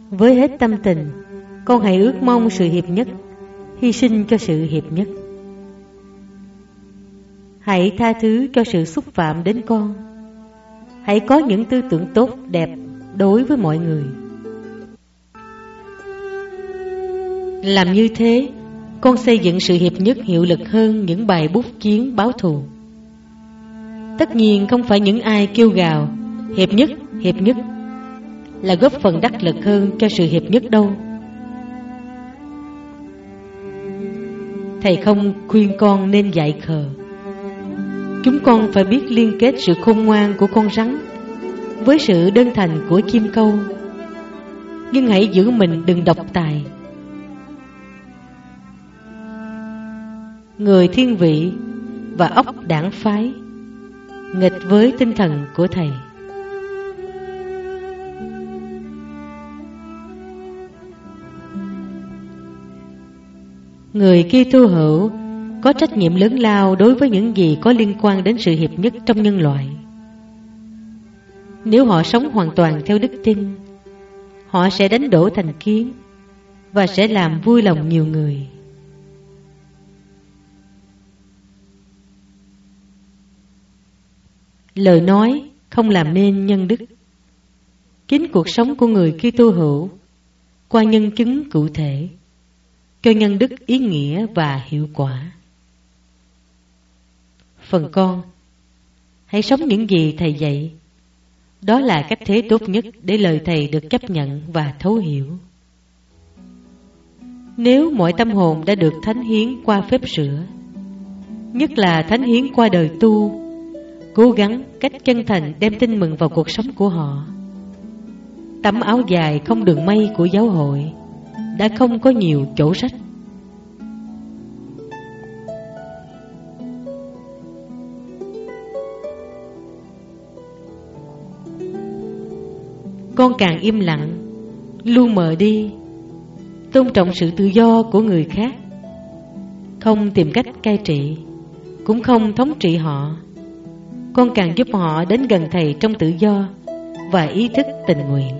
Với hết tâm tình, con hãy ước mong sự hiệp nhất, hy sinh cho sự hiệp nhất. Hãy tha thứ cho sự xúc phạm đến con. Hãy có những tư tưởng tốt đẹp đối với mọi người. Làm như thế, con xây dựng sự hiệp nhất hiệu lực hơn những bài bút chiến báo thù. Tất nhiên không phải những ai kêu gào hiệp nhất là góp phần đắc lực hơn cho sự hiệp nhất đâu. Thầy không khuyên con nên dại khờ. Chúng con phải biết liên kết sự khôn ngoan của con rắn với sự đơn thành của chim câu. Nhưng hãy giữ mình đừng độc tài. Người thiên vị và óc đảng phái nghịch với tinh thần của thầy. Người Kitô hữu có trách nhiệm lớn lao đối với những gì có liên quan đến sự hiệp nhất trong nhân loại. Nếu họ sống hoàn toàn theo đức tin, họ sẽ đánh đổ thành kiến và sẽ làm vui lòng nhiều người. Lời nói không làm nên nhân đức. Chính cuộc sống của người Kitô hữu qua nhân chứng cụ thể cho nhân đức ý nghĩa và hiệu quả. Phần con, hãy sống những gì thầy dạy. Đó là cách thế tốt nhất để lời thầy được chấp nhận và thấu hiểu. Nếu mọi tâm hồn đã được thánh hiến qua phép rửa, nhất là thánh hiến qua đời tu, cố gắng cách chân thành đem tin mừng vào cuộc sống của họ. Tấm áo dài không đường may của giáo hội đã không có nhiều chỗ rách. Con càng im lặng, luôn mờ đi, tôn trọng sự tự do của người khác, không tìm cách cai trị, cũng không thống trị họ. Con càng giúp họ đến gần thầy trong tự do và ý thức tình nguyện.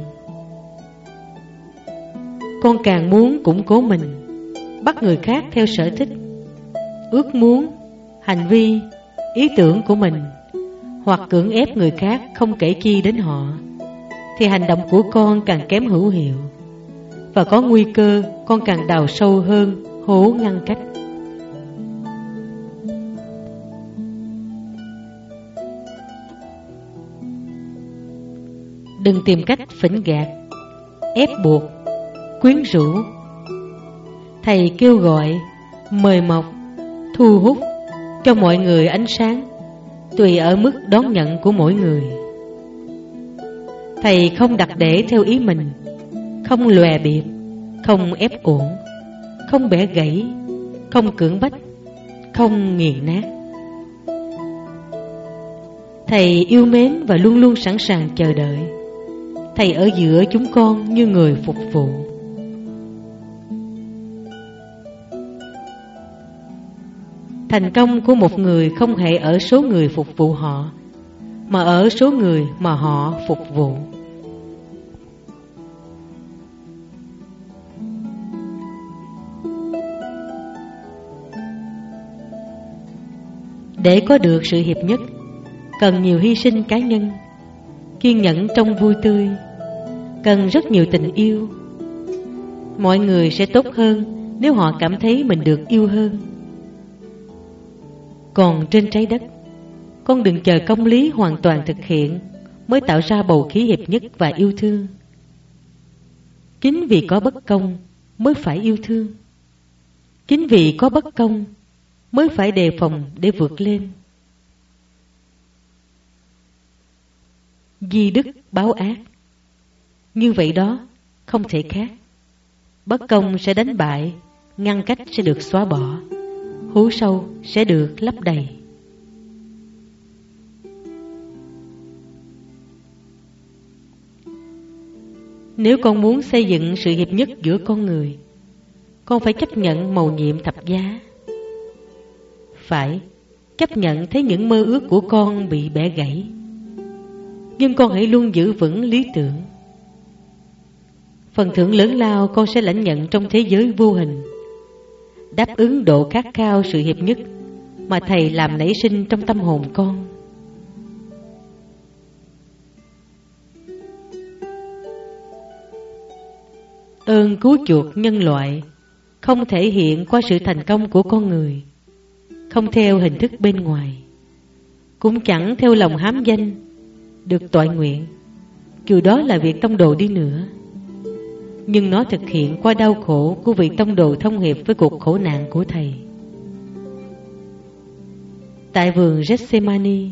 Con càng muốn củng cố mình, bắt người khác theo sở thích, ước muốn, hành vi, ý tưởng của mình, hoặc cưỡng ép người khác không kể chi đến họ, thì hành động của con càng kém hữu hiệu, và có nguy cơ con càng đào sâu hơn hố ngăn cách. Đừng tìm cách phỉnh gạt, ép buộc, quyến rũ. Thầy kêu gọi, mời mọc, thu hút cho mọi người ánh sáng, tùy ở mức đón nhận của mỗi người. Thầy không đặt để theo ý mình, không lòe biệt, không ép uổng, không bẻ gãy, không cưỡng bách, không nghiền nát. Thầy yêu mến và luôn luôn sẵn sàng chờ đợi. Thầy ở giữa chúng con như người phục vụ. Thành công của một người không hề ở số người phục vụ họ, mà ở số người mà họ phục vụ. Để có được sự hiệp nhất, cần nhiều hy sinh cá nhân, kiên nhẫn trong vui tươi, cần rất nhiều tình yêu. Mọi người sẽ tốt hơn nếu họ cảm thấy mình được yêu hơn. Còn trên trái đất, con đừng chờ công lý hoàn toàn thực hiện mới tạo ra bầu khí hiệp nhất và yêu thương. Chính vì có bất công mới phải yêu thương. Chính vì có bất công mới phải đề phòng để vượt lên. Di đức báo ác, như vậy đó không thể khác. Bất công sẽ đánh bại, ngăn cách sẽ được xóa bỏ, hố sâu sẽ được lấp đầy. Nếu con muốn xây dựng sự hiệp nhất giữa con người, con phải chấp nhận mầu nhiệm thập giá. Phải chấp nhận thấy những mơ ước của con bị bẻ gãy, nhưng con hãy luôn giữ vững lý tưởng. phần thưởng lớn lao con sẽ lãnh nhận trong thế giới vô hình, đáp ứng độ khát khao sự hiệp nhất mà Thầy làm nảy sinh trong tâm hồn con. Ơn cứu chuộc nhân loại không thể hiện qua sự thành công của con người, không theo hình thức bên ngoài, cũng chẳng theo lòng hám danh được toại nguyện, dù đó là việc tông đồ đi nữa. Nhưng nó thực hiện qua đau khổ của vị tông đồ thông hiệp với cuộc khổ nạn của Thầy. Tại vườn Gethsemane,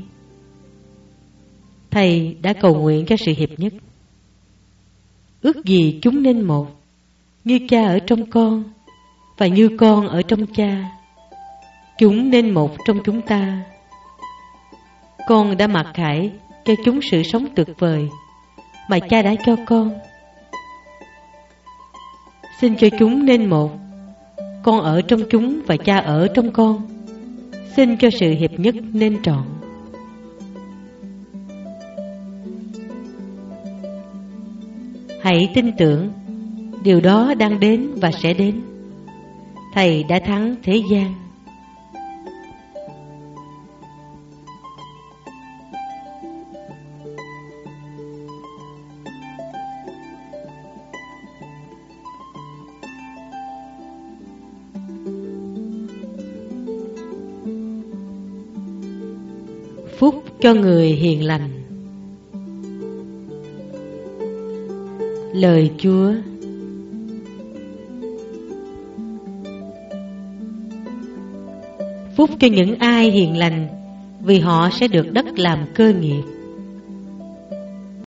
Thầy đã cầu nguyện cho sự hiệp nhất. Ước gì chúng nên một, như Cha ở trong con và như con ở trong Cha. Chúng nên một trong chúng ta. Con đã mặc khải cho chúng sự sống tuyệt vời mà Cha đã cho con. Xin cho chúng nên một, con ở trong chúng và Cha ở trong con. Xin cho sự hiệp nhất nên trọn. Hãy tin tưởng, điều đó đang đến và sẽ đến. Thầy đã thắng thế gian. Phúc cho người hiền lành. Lời Chúa. Phúc cho những ai hiền lành, vì họ sẽ được đất làm cơ nghiệp.